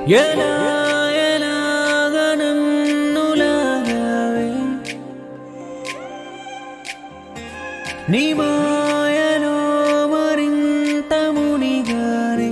ఎలా ఎలాగా నన్ను లాగావే నీ మాయలో మరింత మునిగానే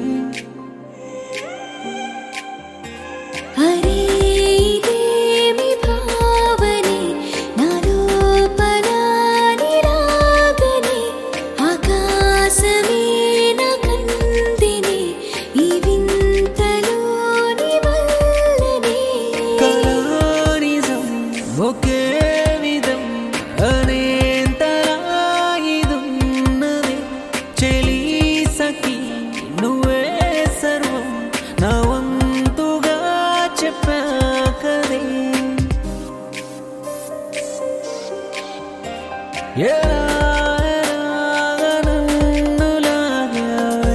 అరే ఇదేమి భావనే నా లోపల నిరాగనే ఆకాశమే నా కందినే ఈ వింతలోని వల్లనే కళానిజం ఒకే విధం అనేంతలా ఇదున్నదే చెలి సఖి నువ్వే సర్వం నా వంతుగా చెప్పాకదే ఎలాగా నన్ను లాగావే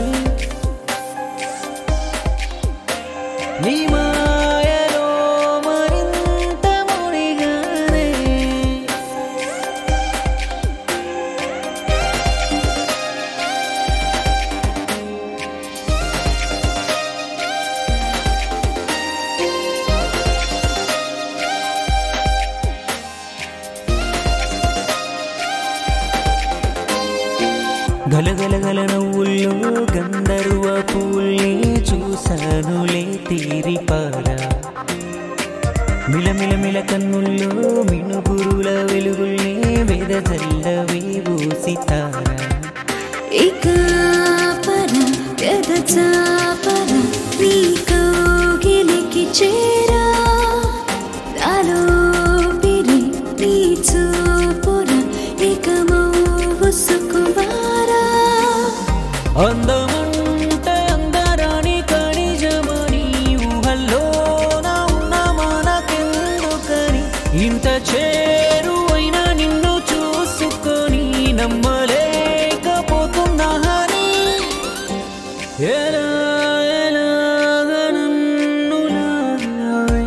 నీ మాయలో మరింత మునిగానే గలగలగల నవ్వుల్లో గంధర్వ పూల్ని చూశానులే తీరిపారా మిలమిలమిల కన్నుల్లో మినుగురుల వెలుగుల్ని వెదజల్లవే ఊసితారా ఏకాపర పెదచాపర నీ కౌగిలికి చేరా నాలో పిరి నీ చూపుర నికమౌ సుకుమారా అందమంటే అందరాని కణిజమని ఊహల్లో నా ఉన్న మనకెందుకని ఇంత చేరువైన నిన్ను చూసుకొని నమ్మలేకపోతున్నాని ఎలా ఎలాగా నన్ను లాగావే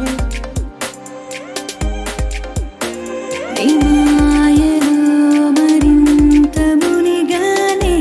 నీ మాయలో మరింత మునిగానే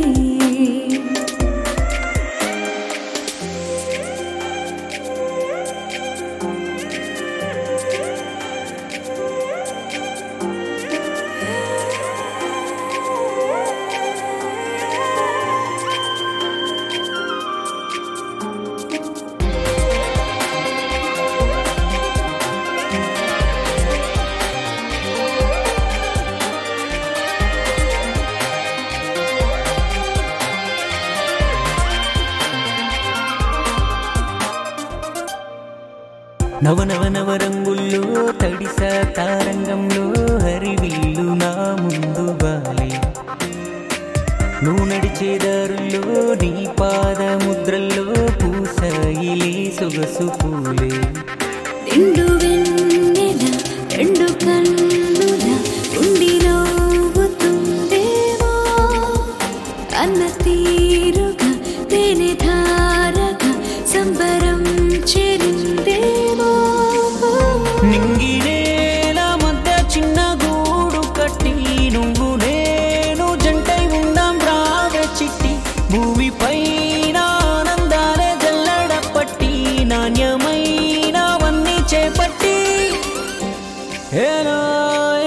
నవనవ రంగుల్లో తడిసా తారంగంలో హరివిల్లు నా ముందు బాలే నువ్వు నడిచే దారుల్లో నీ పాద ముద్రల్లో పూసాయిలే సొగసు పూలే నిండు వెన్నెల రెండు కన్నుల ఉండి నవ్వుతుందేమో అన్న తీరుగా తేనె ధారగా సంబరం చేరిందేమో నింగినేల మధ్య చిన్న గూడు కట్టి నువ్వు నేను జంటై ఉందాం రావే చిట్టి భూమిపైన ఆనందాలే జల్లడ పట్టి నాణ్యమైనవన్నీ చేపట్టి ఎలా